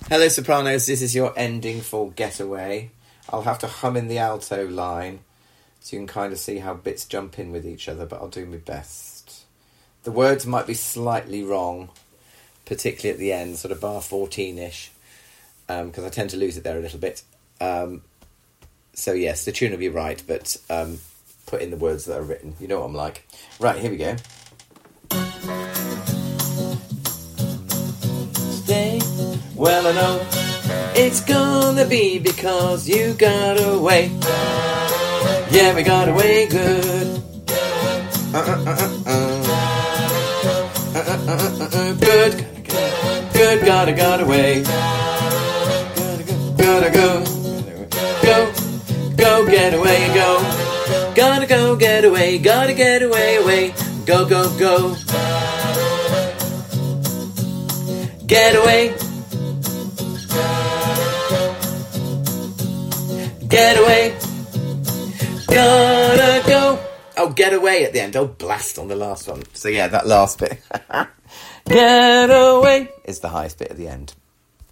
Hello, sopranos. This is your ending for Getaway. I'll have to hum in the alto line so you can kind of see how bits jump in with each other, but I'll do my best. The words might be slightly wrong, particularly at the end, sort of bar 14-ish, because I tend to lose it there a little bit. So yes, the tune will be right, but put in the words that are written. You know what I'm like. Right, here we go. Today, well I know it's gonna be because you got away. Yeah, we got away good. Good, good, got away. Gotta go, get away, go. Gotta go, get away, gotta get away, away. Go, go, go. Get away. Get away. Gotta go. Oh, get away at the end. Oh, blast on the last one. So yeah, that last bit. Get away is the highest bit at the end.